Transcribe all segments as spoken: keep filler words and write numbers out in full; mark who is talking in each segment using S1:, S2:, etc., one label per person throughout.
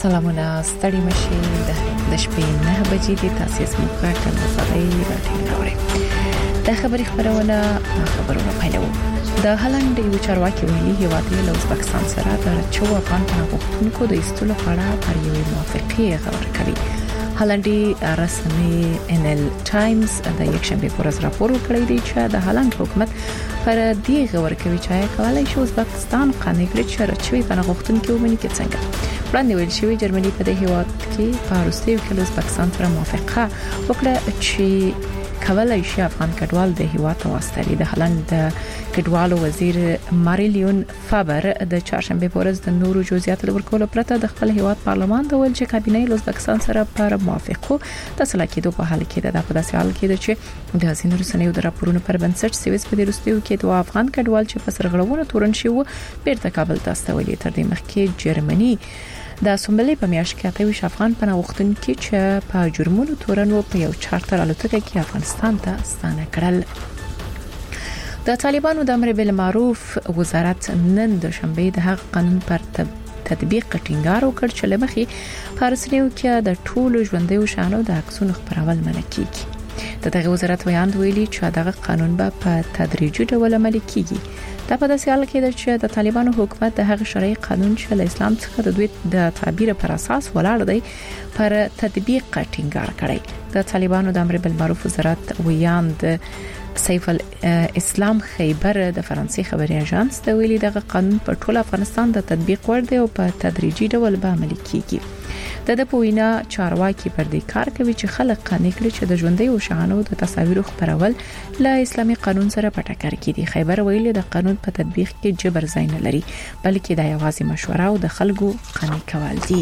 S1: سلامونه ستړي مشي د شپې نه بجې د تاسیس مقاطع مصری راټینګوري د خبري خبرونه خبرونه پیلو د هالند یو چارواکي ویلي هیواد له ازبکستان سره د چو افغان غوښتونکو د ایستلو لپاره پر یوې موافقه خبرې کوي. هالندي رسمي ان ال ټایمز د یکشنبه پر ورځ راپور ورکړی دی چې د هالند حکومت پر دې غور کوي چې کولای شي ازبکستان قانوني کړي چې رچوي په غوښتونکو ومني کې څنګه وړاندې ویل شوی جرمني په دې هیواد کې په روسیې کې ازبکستان سره موافقه وکړه چې کولای شي افغان کډوال د هیواد واستري. د هالند کډوالو وزیر ماریلیون فابر د چهارشنبه په ورځ د نورو جزئیات ورکول پرته د خپل هیواد پارلمان ته ویل چې کابینه ازبکستان سره پر موافقه تصل کېدو په حال کې ده. په داسې حال کې چې د ځینو رسنیو د راپورونو پر بنسټ سویس په روسیې کې د افغان کډوال چې په سرغړونو تورن شي وو بیرته کابل ته استولي. تر دې مخکې جرمني د سومبلې په میاشت کې اتوي افغان پناهغښتون کې چې په جرمونو تورنو په یو چارتر الوتکه کې افغانستان ته ستانه کړل. د طالبانو د امر بالمعروف وزارت نن د شنبه د حق قانون پر تطبیق ټینګار وکړ چې لمخې فارسنیو کې د ټولو ژوندۍ شانو د عکسونو خبرول منع کیږي. د دغه وزارت ویاند ویلي چې دغه قانون به په تدریجي ډول عملي کیږي. دا په داسې حال کې ده چې د طالبانو حکومت د هغه شرعي قانون چې د اسلام څخه د دوی د تعبیر پر اساس ولاړ دی پر تطبیق ټینګار کړی. د طالبانو د امر بالمعروف وزارت ویاند سیف الاسلام خیبر د فرانسې خبري اژانس د ویلي دغه قانون په ټول افغانستان د تطبیق ور دی او په تدریجي ډول به عملي کیږي. د د پوینا چارواکي پر دې کار کوي چې خلک قانې کړي چې د ژوندۍ او شانو د تصاویر خبرول له اسلامي قانون سره په ټکر کې دي. خیبر ویلي د قانون په تطبیق کې جبر ځای نه لري بلکې د یوازې مشوره او د خلکو قانې کول دي.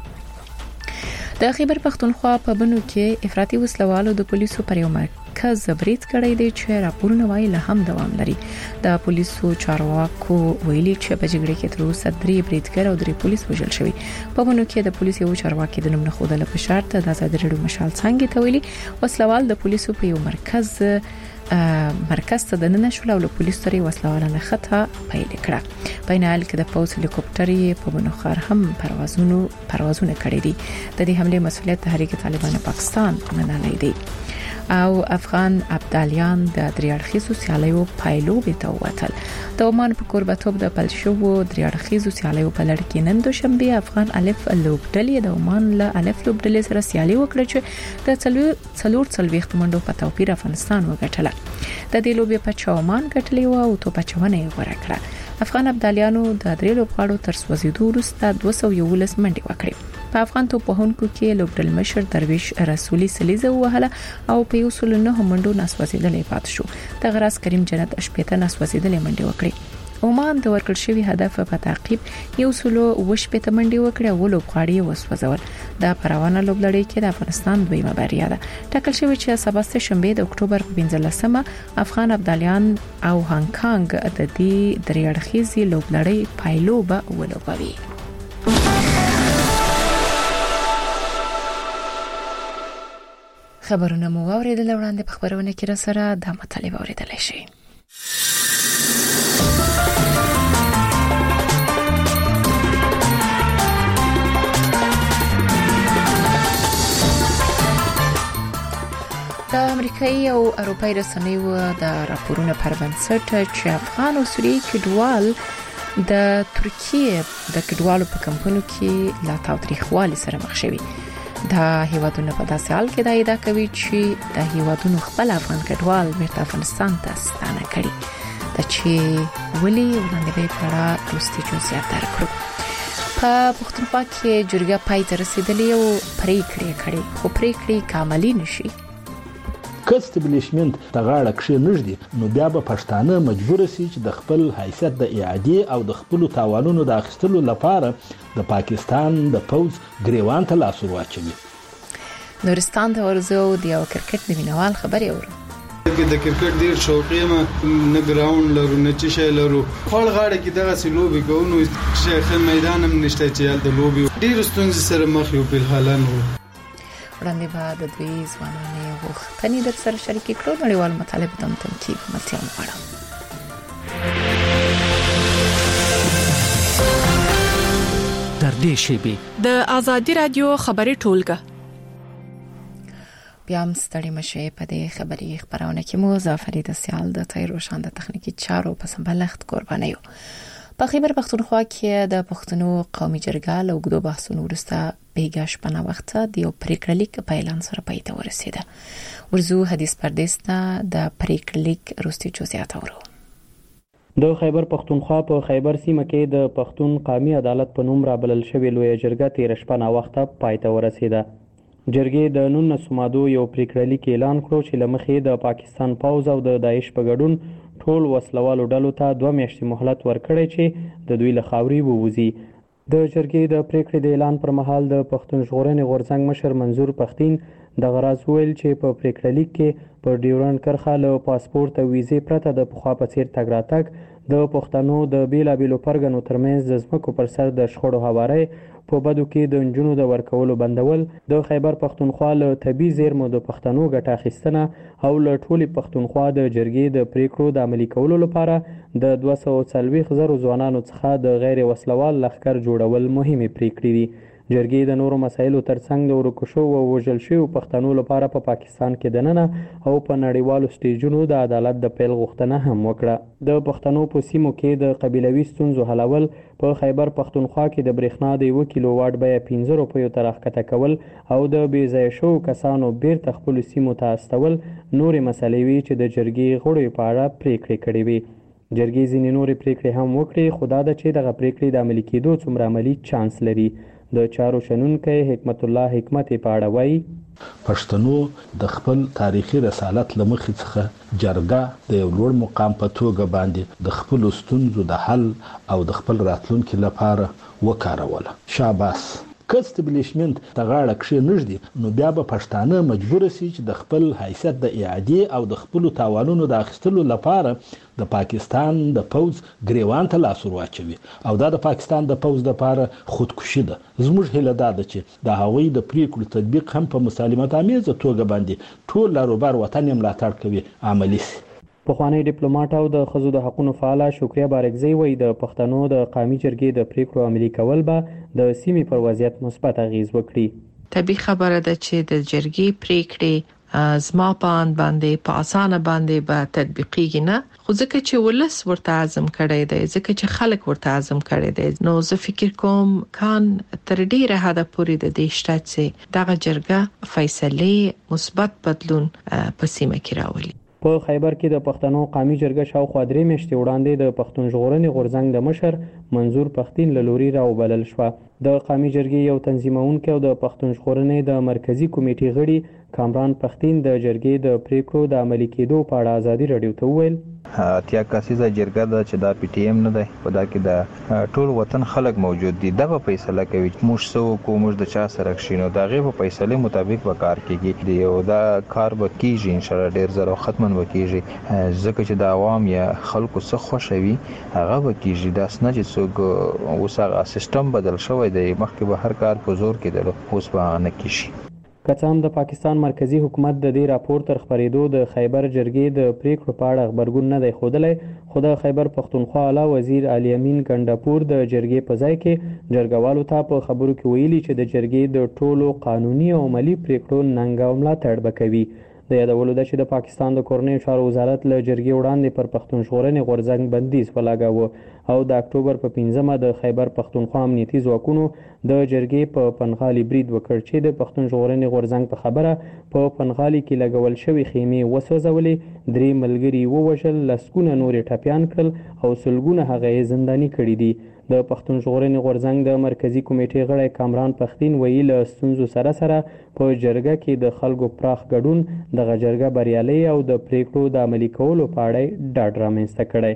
S1: د خیبر پختونخوا په بنو کې افراطي وسلوالو د پولیسو پر یو مرکز برید کړی دی چې راپورونه وايي له هم دوام لري. د پولیسو چارواکو ویلي چې په جګړه کې تر اوسه درې بریدګر او درې پولیس وژل شوي. په بنو کې د پولیسو یو چارواکي د نوم نه خوده له شرط د آزاد رډو مشال څنګه ته ویلي وسلوال د پولیسو په یو مرکز مرکز ته د نن شول او له پولیسو سره وسلواله نه خطا پیل کړه. بینال کې د پولیس هلیکوپټر په بنو خار هم پروازونو پروازونه کړی دي. د دې حمله مسؤلیت د حرکت طالبان پاکستان منلای دی او افغان ابدالیان د دریاړخیزو سیالیو پایلو به ته وتل. د عمان په قربتوب د پلشو دریاړخیزو سیالیو په لړ کې نن دوشنبه افغان الف لوبډلې د عمان له الف لوبډلې سره سیالي وکړه چې د څلور څلور څلويخت منډو په توپیر افغانستان وګټله. د دې لوبې په عمان ګټلې او تو په چونه غوړه کړه. افغان ابدالیانو د درې لوبغاړو تر سوځیدو وروسته دوه سوه یولس منډې وکړې. په افغان توپوهونکو کې لوبډل مشر درویش رسولي سلیزه وهله او په یو سل نه منډو نسوځیدلې پات شو. د غراس کریم جنت اشپېته نسوځیدلې منډې وکړې. عمان د ورکړ شوی هدف په تعقیب یو سلو وشپېته منډې وکړې او لوبغاړي وسوځول. د پروانه لوبلړۍ کې د افغانستان دویمه بریا ده. ټاکل شوی چې سبا سه شنبه د اکتوبر په پنځلسمه افغان ابدالیان او هانګ کانګ د دې دریاړخیزي لوبلړۍ پایلو به ولوبوي. خبرونه مو اوریدل وړاندې په خبرونه کې را سره د مطالبه اوریدل شي. د امریکایي او اروپایي رسنیو د راپورونو پر بنسټ چې افغان او سوریې کډوال د ترکیه د کډوالو په کمپونو کې لا تاوتریخوالي سره مخ شوي. دا هیوادونه په داسې حال کې دا ادعا کوي چې د هیوادونو خپل افغان کډوال بیرته افغانستان ته ستانه کړي. دا چې ولي وړاندې به پړه دوستي جزئیات درکړو. په پښتونخوا کې جرګه پای ته رسیدلې او پریکړې کړې خو پریکړې کاملي نشي.
S2: که استبلیشمنت د غاړه کې نږدې نو بیا به پښتانه مجبور شي چې د خپل حیثیت د اعادې او د خپل تاوانونو د اخیستلو لپاره د پاکستان د پوز ګریوان ته لاس واچوي.
S1: نورستان ته ورځو د یو کرکټ مینوال خبري اورو.
S3: د کرکټ ډیر شوقي ما نه ګراوند لرو نه چې شي لرو خپل غاړه کې دغه سلوبي کوو شیخ میدان هم نشته چې د لوبي ډیر ستونزې سره مخ یو په حالان وو.
S1: وړاندې به د دوی ځوانانو غوښتنې در سره شریکې کړو. نړیوال مطالب ته تمکین ملتیا مغواړم.
S4: در نږدې شي.
S5: د آزادي رادیو خبري ټولګه
S1: بیا هم ستړي مشه په دې خبري خبرونه کې مو ظفرید سیال د تیر روشان د تخنیکی چارو په سمبلښت قرباني یو. په خیبر پختونخوا کې د پښتنو قومي جرګه له اوږدو بحثونو وروسته بیګا شپه وخت د یو پریکړه لیک په اعلان سره پای ته ورسیده. ورزو حدیث پردیستا د پریکړه لیک وروستي جزئیات اورو.
S6: د خیبر پختونخوا په خیبر سیمه کې د پښتون قومي عدالت په نوم رابلل شوی لوی جرګه تیر شپه وخت پای ته ورسیده. جرګې د نولس مادو یو پریکړه لیک اعلان کړو چې لمخې د پاکستان پوز او د داعش په ګډون ټول وسلوالو ډلو ته دوه میاشتې مهلت ورکړی چې د دوی له خاورې ووځي. د جرګې د پریکړې د اعلان پر مهال د پښتون ژغورنې غورځنګ مشر منظور پښتين د غراز ویل چې په پریکړه لیک کې پر ډیورنډ کرښه له پاسپورت او ویزې پرته د پخوا په څیر تګ راتګ د پښتنو د بیلابیلو پرګنو ترمنځ د ځمکو پر سر د شخړو هواری په بدو کې د نجونو د ورکولو بندول، د خیبر پختونخوا له طبي زیرمو د پښتنو ګټه اخیستنه او له ټولې پختونخوا د جرګې د پریکړو د عملي کولو لپاره د دوه سوه څلوېښت زرو ځوانانو څخه د غیر وسلوال لښکر جوړول مهمې پریکړې دي. جرګې د نورو مسایلو ترڅنګ د ورکو او وژل شویو پښتنو لپاره په پا پاکستان کې دننه او په نړیوالو سټیجونو د عدالت د پیل غوښتنه هم وکړه. د پښتنو په سیمو کې د قبیلوي ستونزو حلول، په خیبر پختونخوا کې د برېښنا د یو کیلو واټ بیه پنځه روپیو ته راښکته کول او د بې ځایه شوو کسانو بیرته خپلو سیمو ته استول نورې مسلې وي چې د جرګې غړو په اړه پریکړې کړې وي. جرګې ځینې نورې پریکړې هم وکړې، خو دا ده چې دغه پریکړې د عملي کېدو څومره عملي چانس لري. د چارو شنونکی حکمت الله حکمت په اړه وایي
S2: پښتنو د خپل تاریخي رسالت لمخې څخه جرګه د یو لوړ مقام په توګه باندې د خپل ستونزو د حل او د خپل راتلونکي لپاره وکاروله. شاباس که استبلیشمنت ته غاړه کښې نږدي نو بیا به پښتانه مجبور سي چې د خپل حیثیت د اعادې او د خپلو تاوانونو د اخیستلو لپاره د پاکستان د پوز ګریوان ته لاس ور واچوي او دا د پاکستان د پوز لپاره خودکشي ده. زموږ هیله دا ده چې د هغوی د پریکړو تطبیق هم په مسالمت آمیزه توګه باندې ټول لاروبار وطن یې ملاتړ کوي عملي سي.
S6: پخوانی ډیپلوماټ او د ښځو د حقوقو فعاله شکریه بارکزی وایي د پښتنو د قومي جرګې د پریکړو عملي کول به د سیمې پر وضعیت مثبت اغیز وکړي.
S7: طبیعي خبره ده چې د جرګې پریکړې زما په اند باندې په اسانه باندې به تطبیقیږي نه، خو ځکه چې ولس ورته عزم کړی دی، ځکه چې خلک ورته عزم کړی دی، نو زه فکر کوم کان تر ډیره حد پورې د دې شته چې دغه جرګه فیصله مثبت بدلون په سیمه کې راولي.
S6: په خیبر کې د پښتنو قومي جرګه شاوخوا درې میاشتې وړاندې د پښتون ژغورنې غورځنګ د مشر منظور پښتين له لوري راوبلل شوه. د قومي جرګې یو تنظیمونکی او د پښتون ژغورنې د مرکزی کمیټې غړي کامران پښتين د جرګې د پریکړو د عملي کېدو په اړه ازادي رادیو ته وویل
S8: اتیا کسیزه جرګه ده چې دا پی ټی ایم نه ده، په دا کې د ټول وطن خلک موجود دي. دا به فیصله کوي موږ سو کو موږ د چا سره کښینو دا غي په فیصله مطابق به کار کیږي دی او دا کار به کیږي ان شاء الله ډیر زره ختمن به کیږي ځکه چې د عوام یا خلکو څخه خوشوي هغه به کیږي. دا سن چې څوک اوسه سیستم بدل شوی دی، مخکې به هر کار په زور کېدل، اوس به نه کیږي.
S6: که څه هم د پاکستان مرکزی حکومت د دې راپور تر خبرېدو د خیبر جرګې د پریکړو په اړه خبرګون نه دی ښودلی، خو د خیبر پختونخوا اعلی وزیر علي امین ګنډاپور د جرګې په ځای کې جرګوالو ته په خبرو کې ویلي چې د جرګې د ټولو قانوني او عملي پریکړو ننګ او ملاتړ به کوي. د یادولو ده چې د پاکستان د کورنیو چارو وزارت له جرګې وړاندې پر پښتون ژغورنې غورځنګ بندیز ولګاوه او د اکتوبر په پنځمه د خیبر پختونخوا امنیتي ځواکونو د جرګې په پنغالي برید وکړ چې د پښتون ژغورنې غورځنګ په خبره په پنغالي کې لګول شوی خیمې وسوځولې، درې ملګري ووژل، لسګونه نورې ټپیان کړل او سلګونه هغه یې زنداني کړي دي. د پښتون ژغورنې غورځنګ د مرکزی کمیټې غړی کامران پښتين ویلي له ستونزو سره سره په جرګه کې د خلکو پراخ ګډون دغه جرګه بریالۍ او د پریکړو د عملي کولو په اړه ډاډ رامنځته کړی.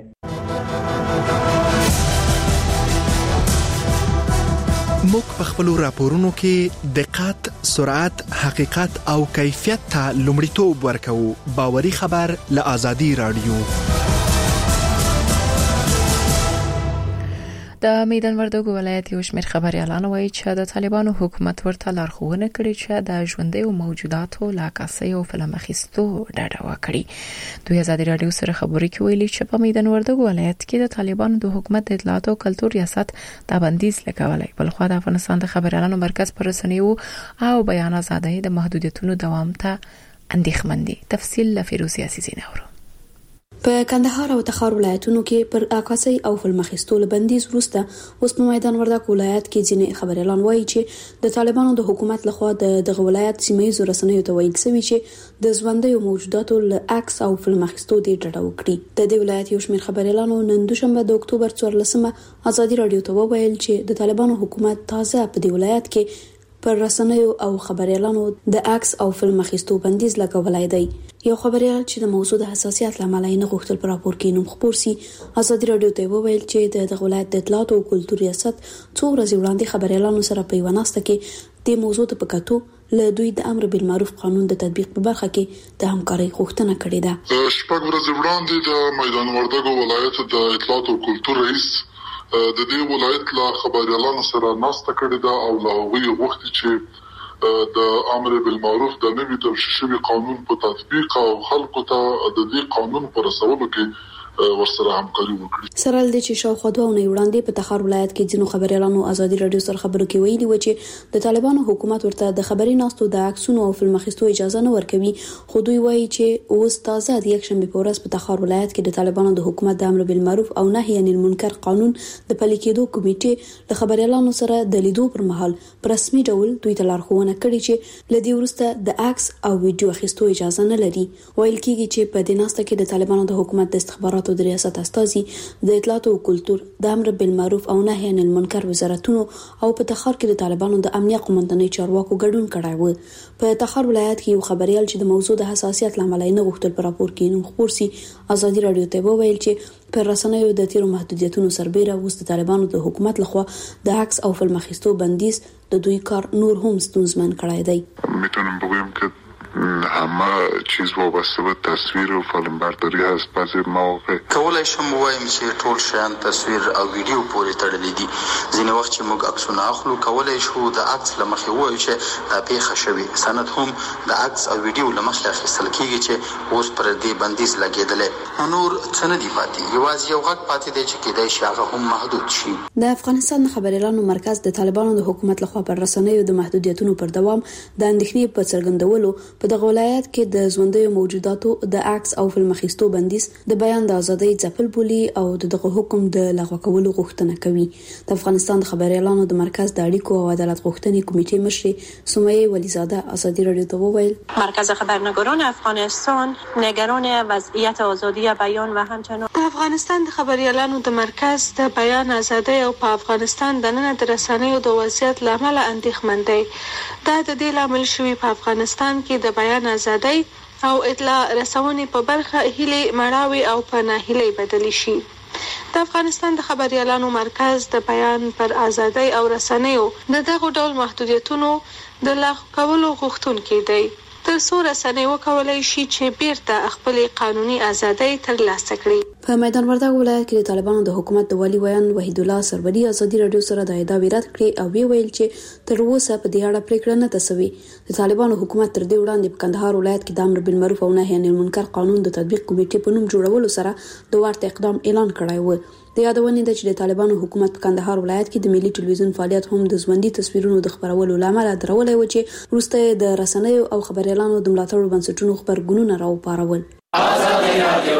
S4: موږ په خپل راپورونو کې دقت، سرعت، حقیقت او کیفیت ته لومړیتوب ورکوو. باوري خبر له آزادي رادیو.
S1: د میدان وردګو ولایت یو شمېر خبريالان وایي چې د طالبانو حکومت ورته لارښوونه کړې چې د ژوندۍ موجوداتو لا کاسي او فلم اخیستو ډاډه وکړي. دوی آزادي رادیو سره خبرې کې ویلي چې په میدان وردګو ولایت کې د طالبانو د حکومت د اطلاعات او کلتور ریاست د بندیز لګولای، بل خو د افغانستان د خبريالانو مرکز پر رسنیو او بیان آزادۍ د محدودیتونو دوام ته اندېښمن دي. تفصیل له فیروز یاسین اورو.
S9: په کندهار او تخار ولایتونو کې پر عکاسي او فلم اخیستو بندیز وروسته اوس په میدان وردګ ولایت کې ځینې خبريالان وایي چې د طالبانو د حکومت لخوا د دغه ولایت سیمایي رسنیو ته ویل شوی چې د ژوندۍ موجوداتو له عکس او فلم اخیستو د ډډه وکړي. د دې ولایت یو شمېر خبريالانو نن دوشنبه د اکتوبر څوارلسمه آزادي رادیو ته وویل چې د طالبانو حکومت تازه په دې ولایت کې پر رسنیو او خبريالانو د عکس او فلم اخیستو بندیز لګولای دی. یو خبريال چې د موضوع د حساسیت لامل نه غوښتل پر راپور کې نوم خبر سي، آزادي رادیو ته وویل چې د ولایت د اطلاعات او کلتور ریاست څو ورځې وړاندې خبريالانو سره په یو ناسته کې د موضوع په کتو له دوی د امر بالمعروف قانون د تطبیق په برخه کې د همکارۍ غوښتنه کړې ده.
S10: شپږ ورځې وړاندې د میدان وردګ ولایت د اطلاعات او کلتور رئیس د دې ولایت لا خبريالانو سره ناسته کړې ده او لا هغوی غوښتي چې د امر بالمعروف د نوي توشیح شوی قانون په تطبیق او خلکو ته د دې قانون پر رسولو کې ورسره همکاري وکړي.
S9: سره د چې شاوخوا دوه نه وړاندې په تخار ولایت کې ځینو خبريالانو آزادي رادیو سره خبرو کې ویلي و چې د طالبانو حکومت ورته د خبري ناستو د عکسونو او فلم اخیستو اجازه نه ورکوي، خو دوی وایي چې اوس تازه د یک شنبه په ورځ په تخار ولایت کې د طالبانو د حکومت د امر بالمعروف او نهي عن المنکر قانون د پلي کېدو کمیټې له خبريالانو سره د لیدو پر مهال پر رسمي ډول دوی ته لارښوونه کړې چې لدی ورسته د عکس او ویډیو اخیستو اجازه نه لري. ویل کېږي چې په دې ناسته کې د طالبانو د حکومت د استخباراتو د ریاست استازي د اطلاعات او کلتور د امر بالمعروف او نهي عن المنکر وزارتونو او په تخار کې د طالبانو د امنیه قومندانۍ چارواکو ګډون کړی و. په تخار ولایت کې یو خبريال چې د موضوع د حساسیت لامل نه غوښتل پر راپور کې نوم خبر سي، آزادي رادیو ته وویل چې پر رسنیو د تیرو محدودیتونو سربېره اوس د طالبانو د حکومت لخوا د عکس او فلم اخیستو بندیز د دوی کار نور هم ستونزمن کړی دی.
S10: میتونم بگویم که همه چیز وابسته به تصویر و فیلم برداری هست. بعضی مواقع
S11: کولای شم وایم چې ټول شیان تصویر او ویډیو پورې تړلي دي. ځینې وخت چې موږ عکسونه اخلو کولای شو د عکس لمخې وایو چې دا پیښه شوې، سند هم د عکس او ویډیو لمخې اخیستل کیږي چې اوس پر دې بندیز لګیدلې. نور څه نه دي پاتې، یوازې یو غږ پاتې دی چې کېدای شي هغه هم محدود شي.
S9: د افغانستان خبريالانو مرکز د طالبانو د حکومت لخوا پر رسنیو د محدودیتونو پر دوام د اندېښنې په څرګندولو په دغه ولایت کې د ژوندۍ موجوداتو د عکس او فلم اخیستو بندیز د بیان د ازادۍ ځپل بولي او دغه حکم د لغوه کولو غوښتنه کوي. د افغانستان د خبريالانو د مرکز د اړیکو او عدالت غوښتنې کمیټې مشر سمیه ولیزاده آزادي رادیو ته وویل
S12: مرکز خبرنگاران افغانستان نگران وضعیت آزادی بیان و همچنان
S13: د افغانستان د خبريالانو د مرکز د بیان ازادۍ او په افغانستان د نن د رسنیو د وضعیت لامل اندېښمن دی. دا د دې لامل شوی په افغانستان کې د بیان ازادۍ او اطلاع رسونې په برخه هیلې مړاوي او په ناهیلۍ بدلی شي. د افغانستان د خبريالانو مرکز د بیان پر ازادۍ او رسنیو د دغه ډول محدودیتونو د لغوه کولو غوښتونکی دی تر څو رسنۍ وکولای شي چې بیرته خپل قانوني ازادۍ ترلاسه کړي.
S9: په میدان وردګ ولایت کې د طالبانو د حکومت د والی ویان وحید الله سربری آزادي رادیو سره د ادعا رد کړې او وی ویل چې تر اوسه په دې اړه پریکړه نه تسوي. د طالبانو حکومت تر دې وړاندې په کندهار ولایت کې د امر بالمعروف او نهي عن المنکر قانون د تطبیق کمیټې په نوم جوړولو سره د ورته اقدام اعلان کړی و. د یادونې ده چې د طالبانو حکومت په کندهار ولایت کې د ملي ټلویزیون فعالیت هم د ژوندۍ تصویرونو د خبرولو لامل درولای و چې وروسته د رسنیو او خبريالانو د ملاتړ بنسټونو خبرګونونه راوپارول. آزادي رادیو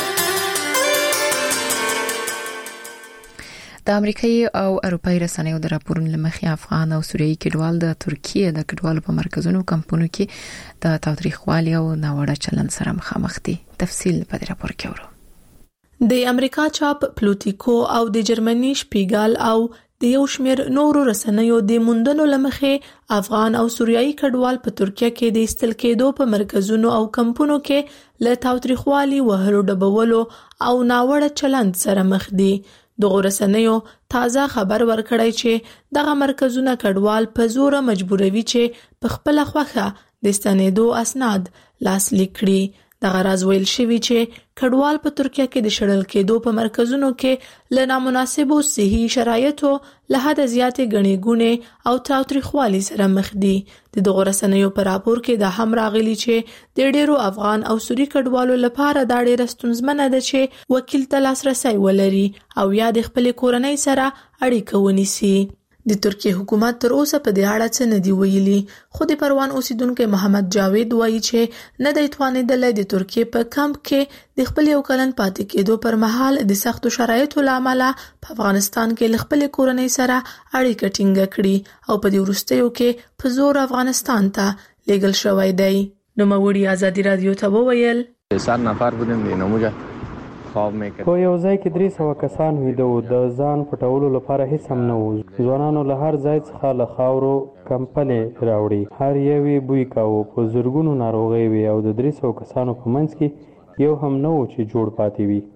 S1: د امریکایي او اروپایي رسنیو د راپورونو لمخې افغان او سوریایي کډوال د ترکیه د کډوالو په مرکزونو کمپونو کې د تاوتریخوالي او ناوړه چلند سره مخامخ دي. تفصیل په دې راپور کې ورو.
S5: د امریکا چاپ پلوتیکو او د جرمني شپیګل او د یو شمېر نورو رسنیو د موندنو لمخې افغان او سوریایي کډوال په ترکیه کې د استل کېدو په مرکزونو او کمپونو کې له تاوتریخوالي وهلو ډبولو او ناوړه چلند سره مخ دي. دغه رسنیو تازه خبر ورکړی چې دغه مرکزونه کډوال په زور مجبوروي چې په خپل خوخه د ستنېدو اسناد لاسلیک کړي. د غراز ویل شوی چې کډوال په ترکیه کې د شړل کېدو په مرکزونو کې ل نامناسبو صحي شرایطو له حد زیاتې غني ګونه او تاوتریخوالي سره مخ دي. د دغه رسنیو په راپور کې د هم راغلي چې د ډیرو افغان او سوري کډوالو لپاره دا ډیره ستونزمنه ده چې وکیل ته لاسرسي ولري او یا د خپل کورنۍ سره اړیکه ونیسي. د ترکیه حکومت تر اوسه په دې اړه څه نه دی ویلي، خو د پروان اوسیدونکو محمد جاوید وایي چې نه دی توانیدل د ترکیه په کمپ کې د خپل یو کلن پاتې کېدو پر مهال د سختو شرایطو لامل په افغانستان کې خپل کورنۍ سره اړیکه ټینګه کړي او په دې وروستیو کې په زور افغانستان ته لیږل شوی دی. نو موري ازادي رادیو ته وویل
S14: سات نفر بودیم دینموجه
S6: په یو ځای کې درې سوه کسان ویده وو. د ځان پټولو لپاره هیڅ هم نه وو. ځوانانو له هر ځای څخه له خاورو کمپلې راوړي، هر یو یې بوی کاوه. په زرګونو ناروغۍ وي او د درې سوه کسانو په منځ کې یو هم نه و چې جوړ پاتې وي.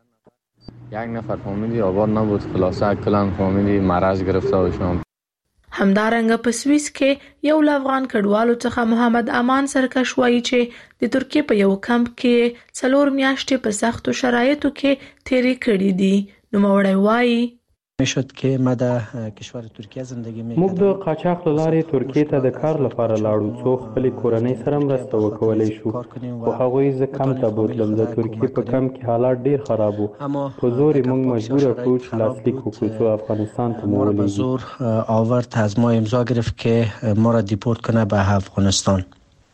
S14: یک نفر فامیلی آباد نبود، خلاصه کلان فامیلی مرض گرفته باشم.
S5: همدارنګه په سویس کې یو افغان کډوالو څخه محمد امان سرکش وایي چې د ترکیه په یو کمپ کې څلور میاشتې په سختو شرایطو کې تیرې کړې دي. نو موري وایي
S15: میشد که ما در کشور ترکیه زندگی میکردم.
S6: موږ د قاچاق له لارې ترکیه ته د کار لپاره لاړو څو خپل کورنۍ سره مرسته وکولای شو، خو هغوی زه کم ته بوتلم. د ترکیه په کم کې حالات ډیر خراب وو. په زور موږ مجبور کړو چې لاسلیک وکړو څو افغانستان ته مو
S15: به زور آورد از ما امضا گرفت که ما را دیپورت کنه به افغانستان.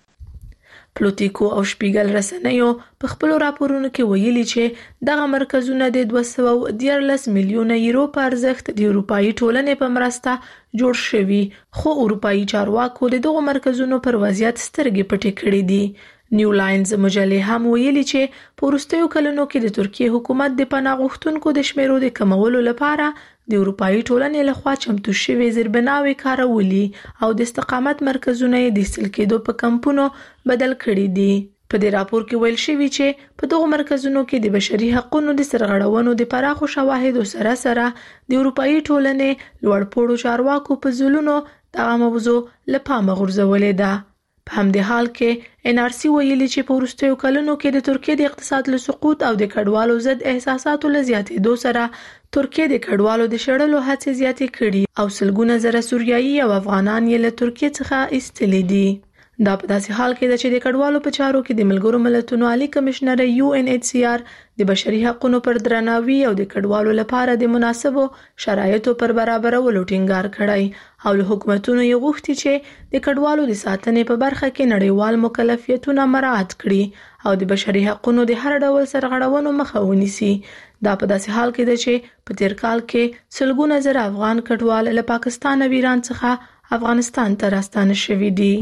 S5: پلوتیکو او شپیګل رسنیو په خپل راپورونو کې ویلي چې دغه مرکزونه د دوه سوه دیارلس میلیونه یورو په ارزښت د اروپאי ټولنې په مرسته جوړ شوي، خو اروپאי چارواکو د دغه مرکزونو پر وضعیت سترګې پټې کړې دي. نیو لاینز مجلې هم ویلي چې په وروستیو کلونو کې د ترکیه حکومت د پناه غوښتونکو د شمیرو د کمولو لپاره د اروپאי ټولنې لخوا چمتو شوي زیربناوي کارولي او د استقامت مرکزونه یې د ایستل کېدو په کمپونو بدل کړي دي. په دې راپور کې ویل شوی چې په دغه مرکزونو کې د بشري حقوقو د سرغړونو د پراخو شواهدو سره سره د اروپאי ټولنې لوړپوړو چارواکو په ځلونو دغه موضوع له پامه غورځولې ده. په همدې حال کې ان آر سی ویلي چې په وروستیو کلونو کې د ترکیه د اقتصاد له سقوط او د کډوالو ضد احساساتو له زیاتېدو سره ترکیه د کډوالو د شړلو هڅې زیاتې کړي او سلګونه زره سوریایي او افغانان یې له ترکیه څخه ایستلي دي. دا په داسې حال کې ده چې د کډوالو په چارو کې د ملګرو ملتونو عالی کمشنر یو ان ایچ سی آر د بشري حقوقو پر درناوي او د کډوالو لپاره د مناسبو شرایطو پر برابرولو ټینګار کړی او له حکومتونو یې غوښتي چې د کډوالو د ساتنې په برخه کې نړیوال مکلفیتونه مراعات کړي او د بشري حقوقو د هر ډول سرغړونو مخه ونیسي. دا په داسې حال کې ده چې په تیر کال کې سلګونه زره افغان کډوال له پاکستان او ایران څخه افغانستان ته راستانه شوي دي.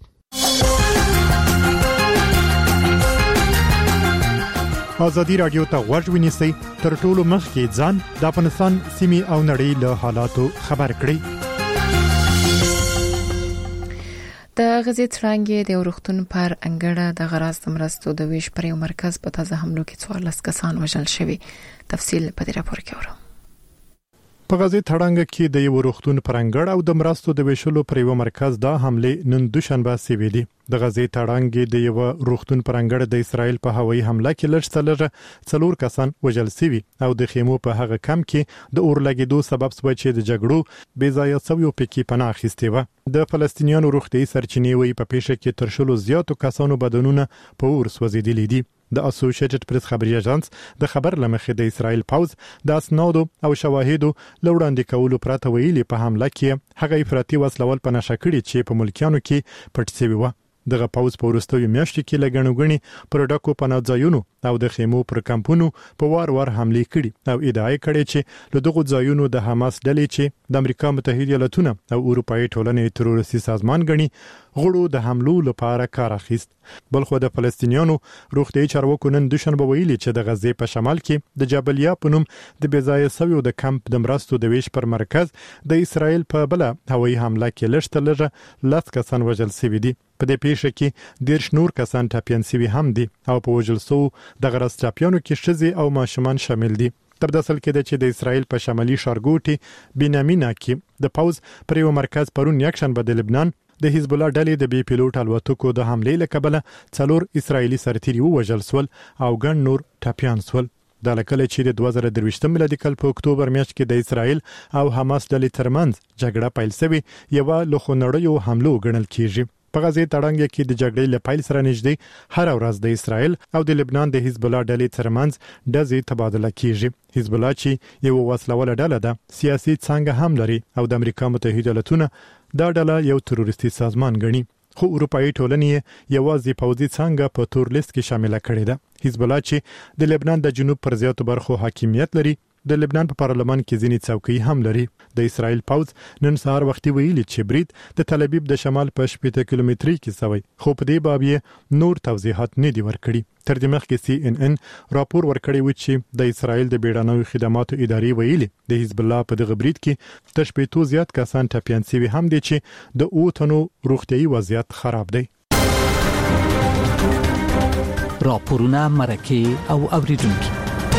S16: ازادي رادیو ته غوږ ونیسئ، تر ټولو مخکې ځان د افغانستان سیمې او نړۍ له حالاتو خبر کړئ.
S1: د غزې څرنګه د ورختون پر انګړه د غراز د مرستو د ویش پر یو مرکز په تازه حملو کې څوارلس کسان وژل شوي. تفصیل په دې راپور کې اورو.
S16: په غزې تړانګه کې د یو ورختون پر انګړ او د مرستو د ویشلو پر یو مرکز دا حمله نن دوشنبه سوي دي. د غزې تړانګې د یو ورختون پر انګړ د اسرائیل په هوایي حمله کې لږ څلور کسان وژل شوي او د خیمو په هغه کم کې د اور لګیدو سبب شوی چې د جګړو بې ځایه سویو پکې پناه اخیستې وه. د فلسطینیانو روغتیايي سرچینې وایي په پیښه کې تر شلو زیاتو کسانو بدنونه په اور سوځېدلي دي. د اسوسییټډ پریس خبري اژانس د خبر لمخې د اسرائیل پوز د اسنادو او شواهدو لوړاندې کولو پرته ویلي په حمله کې هغه افراطي وسلوال په نشه کړي چې په ملکیانو کې پټ شوی و. دغه پوز په وروستیو میاشتو کې لګڼوګڼي پر ډکو پناهځایونو او د خیمو پر کمپونو په وار وار حمله کړي او ادعای کړي چې له دغه ځایونو د حماس ډلې چې د امریکا متحده ایالاتونو او اروپאי ټولنې تروریستي سازمان غني غړو د حملو لپاره کار اخیست. بلخو د فلسطینیانو روغتیايي چارواکو نن دوشنبه ویلي چې د غزې په شمال کې د جبلیا په نوم د بېځایه سویو د کمپ د مرستو د ویش پر مرکز د اسرائیل په بل هوایي حمله کې لږ تر لږه لس کسان وژل شوي دي. په دې پیښه کې ډېر شنور کسان ټاپیان شوي هم دي او په وژل شو د غرض ټاپیانو کې ښځې او ماشومان شامل دي. تر دې اصل کې چې د اسرائیل په شمالي ښارګوټي بنیامین کې د پوز پر یو مرکز پرون یکشنبه د لبنان د حزب الله ډلې د بي پیلوټ الوتکو د حملې لکبله څلور اسرایلی سرتیري وژل سول او ګڼ نور ټپيان سول. دا لکه چې د دوه زره درویشتم میلادي کال په اکتوبر میاشت کې د اسرایل او حماس ډلې ترمنځ جګړه پیل شوې یو له خونړیو حملو ګڼل کیږي. په غزه تړنګ کې د جګړې له پیل سره نږدې هر ورځ د اسرایل او د لبنان د حزب الله ډلې ترمنځ ډزې تبادله کیږي. حزب الله چې یو وسلواله ډله ده سیاسي څنګه هم لري او د امریکا متحده ایالاتونو دا ډله یو تروریستي سازمان ګڼي، خو اروپאי ټولنې یوازې پوځي څنګه په تور لیست کې شامل کړي ده. حزب الله چې د لبنان د جنوب پر زیاتو برخو حاکمیت لري د لبنان په پارلمان کې ځینې څوکۍ هم لري. د اسرایل پوځ نن سهار وختي ویلي چې برید د تل ابیب د شمال په شپږ کیلومتري کې سوی، خو په دې باب یې نور توضیحات نه دي ورکړي. تر دې مخکې سی ان ان راپور ورکړی و چې د اسرایل د بیړنیو خدماتو ادارې ویلي د حزب الله په دغه برید کې د شپږ زیات کسان ټپيان شوي هم دي چې د اوتنو روغتيایي وضعیت خراب دی.
S17: راپورونه مرکه او اوریدونکو.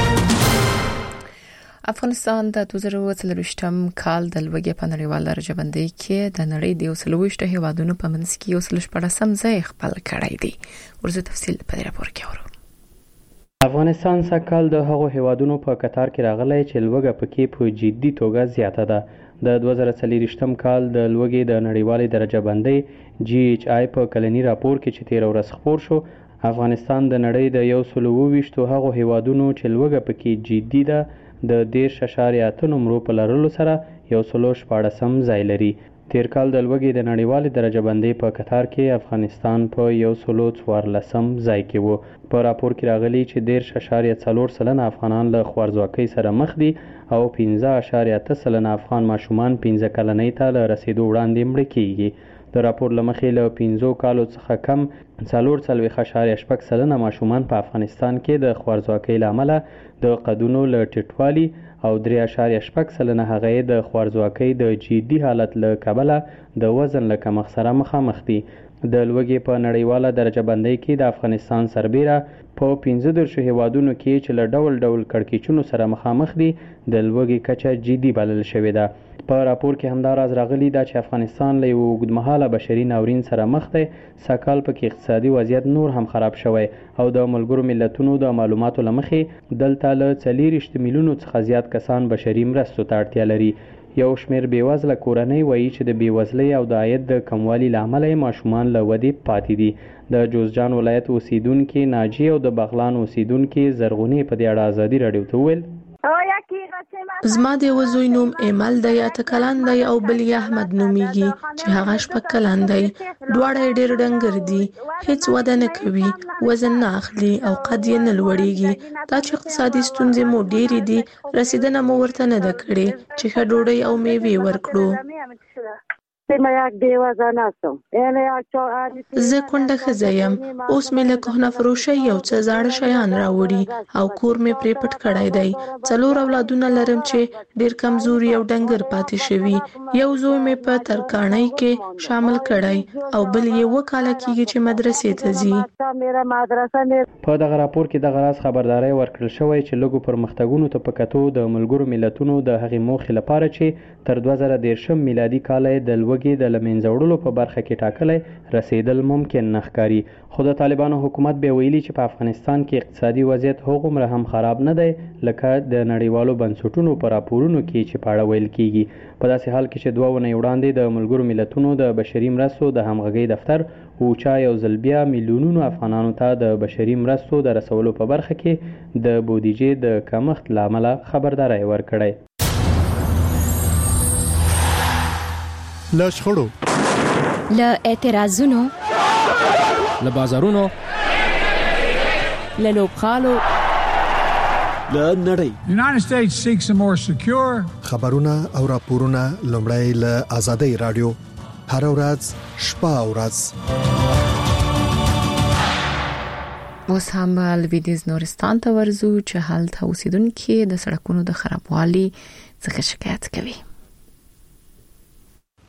S1: افغانستان د دوه زره څلرویشتم کال د لوګي په نړیوال درجه بندۍ کې د نړۍ د یوسلويشت هیوادونو په منځ کې یو سل شپږم ځای خپل کړی دی. ورزه تفصیل په راپور کې اورو.
S6: افغانستان سکهال د هغو هیوادونو په قطار کې راغلی چې لوګه پکې په جدي توګه زیاته ده. د دوه زره څلرویشتم کال د لوګي د نړیوال درجه بندۍ جی ایچ آی په کلنی راپور کې چې تیر ورځ خبر شو، افغانستان د نړۍ د یو سل ویشت هغو هیوادونو چې لوګه پکې جدي ده د دیرش اشاریه اته نمرو په لرلو سره یو سل شپاړسم ځای لري. تیر کال د لوګي د نړیوال درجه بندۍ په قطار کې افغانستان په یو سل څوارلسم ځای کې وو. په راپور کې راغلي چې دیرش اشاریه څلور سلنه افغانان له خوارځواکۍ سره مخ دي او پنځه اشاریه اته سلنه افغان ماشومان پنځه کلنۍ ته له رسیدو وړاندې مړه کیږي. د راپور له مخې له پنځو کالو څخه کم څلور څلوېښت اشاریه شپږ سلنه ماشومان په افغانستان کې د خوارځواکۍ له امله د قدونو له ټیټوالي او درې اشاریه شپږ سلنه هغه د خوارځواکۍ د جدي حالت له کبله د وزن له کمښت سره مخامخ دي. د لوګي په نړیواله درجه بندۍ کې د افغانستان سربیره په پنځه دېرشو هیوادونو کې چې له ډول ډول کړکېچونو سره مخامخ دي د لوګي کچه جدي بلل شوې ده. په راپور کې همداراز راغلي ده چې افغانستان له یو اوږدمهاله بشري ناورین سره مخ دی. سکهال پکې اقتصادي وضعیت نور هم خراب شوی او د ملګرو ملتونو د معلوماتو له مخې دلته له څلېرویشت میلیونو څخه زیات کسان بشري مرستو ته اړتیا لري. یو شمېر بېوزله کورنۍ وایي چې د بېوزلۍ او د عاید د کموالي له امله یې ماشومان له ودې پاتې دي. د جوزجان ولایت اوسیدونکي ناجیه او د بغلان اوسیدونکي زرغونې په دې اړه ازادي راډیو ته وویل
S5: زما د یو زوی نوم ایمل دی، اته کلن دی او بل یې احمد نومیږي چې هغه شپږ کلن دی. دواړه ډېر ډنګر دي، هیڅ وده نه کوي، وزن نه اخلي او قد یې نه لوړیږي. دا چې اقتصادي ستونزې مو ډېرې دي، رسیدنه مو ورته نه ده کړې چې ښه ډوډۍ او میوې ورکړو. زه کونډه ښځه یم، اوس مې له کهنه فروشۍ یو څه زاړه شیان راوړي او کور مې پرې پټ کړی دی. څلور اولادونه لرم چې ډېر کمزوري او ډنګر پاتې شوي. یو زوی مې په ترکاڼۍ کې شامل کړی او بل یې اووه کاله کېږي چې مدرسې ته ځي.
S6: په دغه راپور کې دغه راز خبرداری ورکړل شوی چې لږو پرمختګونو ته په کتو د ملګرو ملتونو د هغې موخې لپاره چې تر دوه زره دېرشم میلادي کال یې د لوږې د له منځه وړلو په برخه کې ټاکلی رسیدل ممکن نه ښکاري. خو د طالبانو حکومت بیا ویلي چې په افغانستان کې اقتصادي وضعیت هغومره هم خراب نه دی لکه د نړیوالو بنسټونو په راپورونو کې چې په اړه ویل کیږي. په داسې حال کې چې دوه اونۍ وړاندې د ملګرو ملتونو د بشري مرستو د همغږۍ دفتر اوچا یو ځل بیا میلیونونو افغانانو ته د بشري مرستو د رسولو په برخه کې د بودیجې د کمښت له امله خبرداری ورکړی.
S16: له شخړو،
S18: له اعتراضونو،
S19: له بازارونو،
S18: له لوبغالو،
S20: له نړۍ.
S21: United States seeks a more secure.
S4: خبرونه او راپورونه لومړی له آزادۍ رادیو هر ورځ شپه او ورځ.
S1: اوس هم لویدیز نورستان ته ورځو چې هلته اوسیدونکي د سړکونو د خرابوالي څخه شکایت کوي.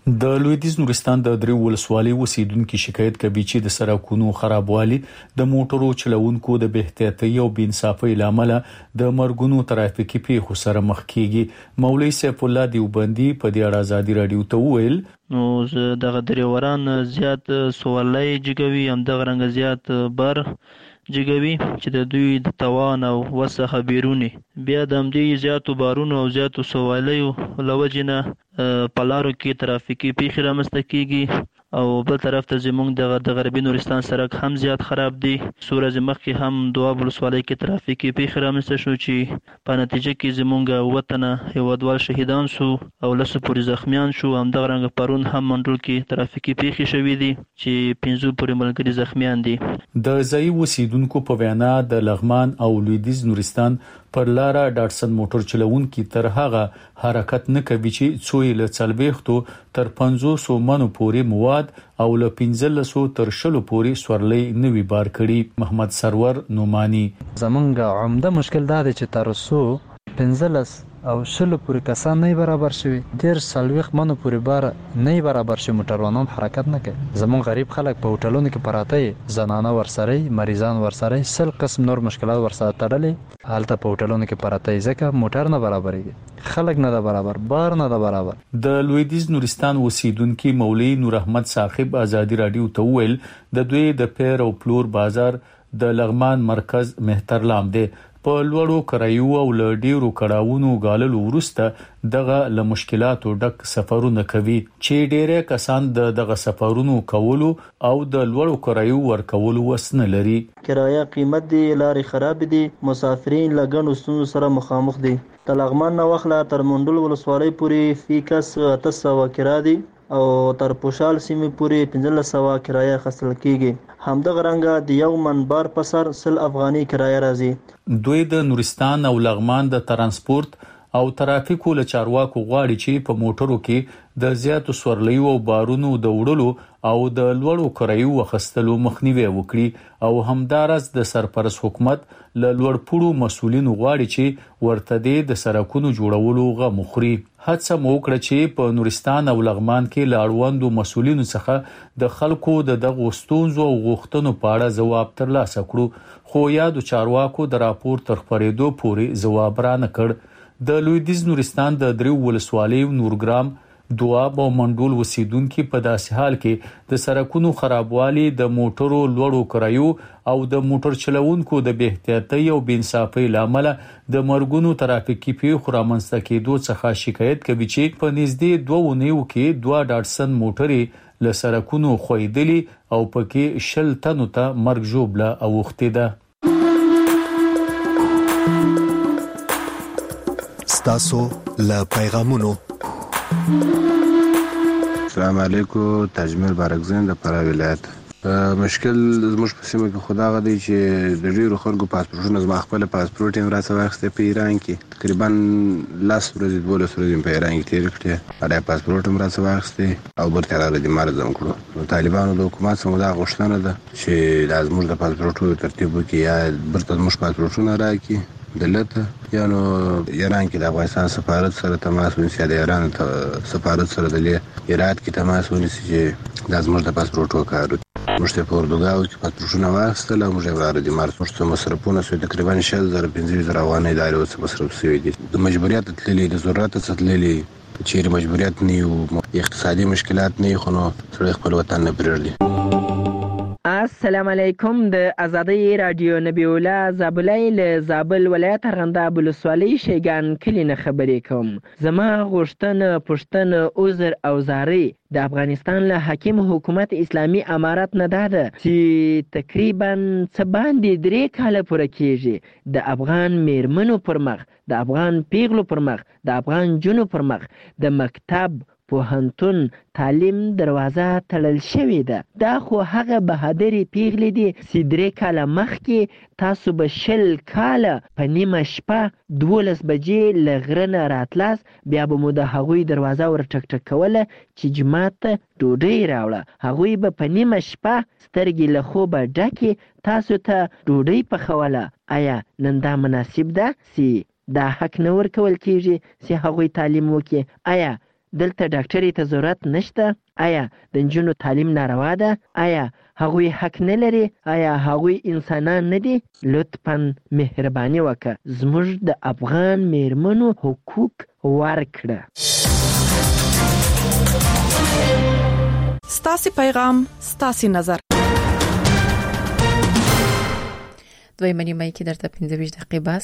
S18: د لویدیز نورستان د درې ولسوالۍ اوسیدونکو شکایت کوي چې د سړکونو خرابوالي د موټرو چلوونکو د بې احتیاطۍ او بې انصافۍ لامل د مرګونو ترافیکي پیښو سره مخ کیږي. مولوی سیف الله دیوبندي په دې اړه ازادي رادیو ته وویل
S22: نو دغه دریوران زیات سوالای جګوي هم دغه رنګ زیات بر جګوي چې د دوی د توان او وسه بیرونی بیا د همدې زیاتو بارونو او زیاتو سوالیو لوجنه په لارو کې ترافیکي پیښې رامنځته کیږي او بل طرف ته زموږ د غربي نورستان سړک هم زیات خراب دی. سورج مخکې هم دوه ولسوالۍ کې ترافیکي پیښې رامنځته شو چې په نتیجه کې زموږ وطن هیوادوال شهیدان شو او لسو پورې زخمیان شو. همدغه رنګ پرون هم منډول کې ترافیکي پیښې شوې دي چې پنځو پورې ملګري زخمیان دي.
S18: د ځای اوسیدونکو په وینا د لغمان او لویدیز نورستان پر لاره ډاټسن موټر چلوونکي تر هغه حرکت نه کوي چې څوی له څلويختو تر پنځوس منو پورې مواد او له پنځلسو تر شلو پورې سورلې نوي بار کړي. محمد سرور نومانی
S23: زمونږ عمده مشکل دا دی چې تر څو پنځلس او شلو پورې کسان نه برابر شوي ډیر سلويخ منو پورې بار نه برابر شي موټروانان حرکت نه کوي. زمون غریب خلک په هوټلونو کې پراته زنانه ورسره مریضان ورسره سل قسم نور مشکلات ورسره تړلې حالت په هوټلونو کې پراته ځکه موټر نه برابرېږي خلک نه برابر بار نه برابر.
S18: د لویدیز نورستان اوسیدونکو مولوی نور احمد صاحب ازادي رادیو ته ویل د دوی د پیر او پلور بازار د لغمان مرکز مهترلام دی. په لوړو کرایو او لډیرو کډاوونو غاللو ورسته دغه له مشکلاتو ډک سفرونه کوي چې ډېر کسان د دغه سفرونو کولو او د لوړو کرایو ورکولو وسنه لري.
S22: کرایه قیمت دی لارې خراب دي مسافرین لګنو ستونزو سره مخامخ دي. د لغمان نه وخله تر منډول ولسوالۍ پورې فی کس اته سوه کرا دي او تر پوشال سیمې پورې پنځلس سوه کرایه خصل کیږي. همدغه رنګه د یو منبر په سر سل افغاني کرایه راځي.
S18: دوی د نورستان او لغمان د ترانسپورت او ترافیکو له چارواکو غواړي چې په موټرو کې د زیاتو سورلیو او بارونو د وړلو او د لوړو کرایو وخستلو مخنیوي وکړي او همدارس د سرپرست حکومت له لوړپوړو مسولینو غواړي چې ورته د سړکونو جوړولو غو مخري. هڅه مو وکړه چې په نورستان او لغمان کې لاړوندو مسولینو څخه د خلکو د دغه ستونزو او غوښتنو په اړه ځواب ترلاسه کړو خو یادو چارواکو د راپور تر خبرېدو پورې ځواب را نه کړ. د لویدیز نورستان د دریو ولسوالیو نورګرام دواب او منډول وسیدونکو په داسې حال کې د سړکونو خرابوالي د موټرو لوړو کرایو او د موټر چلوونکو د بې احتیاطۍ او بې انصافۍ لامل د مرګونو ترافیکي پیښو رامنځته کېدو څخه شکایت کوي چې په نږدې دوه ونیو کې دوه ډاټسن موټرې له سړکونو خویدلي او پکې شل تنو ته مرګ ژوبله اوښتې ده.
S4: ستاسو له پیغامونو.
S24: السلام علیکم تجمیل بارکزین د فراه ولایت. مشکل زموږ په سیمه کې خدا غدي چې د ډیرو خلکو پاسپورټونه زما خپل پاسپورټ یې راڅه واخیسته په ایران کې تقریبا لاس ورځې دولس ورځې په ایران کې تیر کړې اړه پاسپورټ هم راڅه واخیسته او برته راغلی مرزم کړو. نو طالبانو د حکومت څخه دا غوښتنه ده چې د زموږ د پاسپورټو ترتیب وکړي یا برته زموږ پاسپورټونه راکړي دلته یا نو ایران کې د افغانستان سفارت سره تماس ونیسي د ایران سفارت سره د ایران کې تماس ونیسي چې د زموږ د پاسپورټو کار موږ ته په اردوګاو کې پاسپورټونه واخیستل او موږ یې وړاندې مارس موږ ته مصرفونه سوی تقریبا شل زره پنځه زره افغانۍ ادارې اوس مصرف شوي دي. د مجبوریت تللي د ضرورت څخه تللي چیرې مجبوریت نه یو اقتصادي مشکلات نه خو نو سړی خپل وطن نه پرېږدي.
S25: السلام علیکم. د ازادۍ رادیو نبی الله زابلای له زابل ولایت ارغنداب ولسوالۍ شیګان کلی نه خبرې کوم. زما غوښتنه پوښتنه عذر او زاری د افغانستان له حاکم حکومت اسلامی امارت نه ده چې تقریبا څه باندې درې کاله پوره کیږي د افغان میرمنو پر مخ د افغان پیغلو پر مخ د افغان جنو پر مخ د مکتب پوهنتون تعلیم دروازه تړل شوې ده. دا خو هغه بهادرې پیغلې دي چې درې کاله مخکې تاسو به شل کاله په نیمه شپه دولس بجې له غره نه راتلاست بیا به مو د هغوی دروازه ور ټک ټک کوله چې جومات ته ډوډۍ راوړه. هغوی به په نیمه شپه سترګې له خوبه ډکې تاسو ته ډوډۍ پخوله. آیا نن دا مناسب ده چې دا حق نه ورکول کیږي چې هغوی تعلیم وکړي؟ آیا دلته ډاکټري ته ضرورت نشته؟ آیا د نجونو تعلیم ناروا ده؟ آیا هغوی حق نه لري؟ آیا هغوی انسانان نه دي؟ لطفاً مهرباني وکړه زموږ د افغان میرمنو حقوق ورکړه.
S2: ستاسو پیغام ستاسو نظر.
S1: دوی منی مې کې درته پنځه ویشت دقیقې بس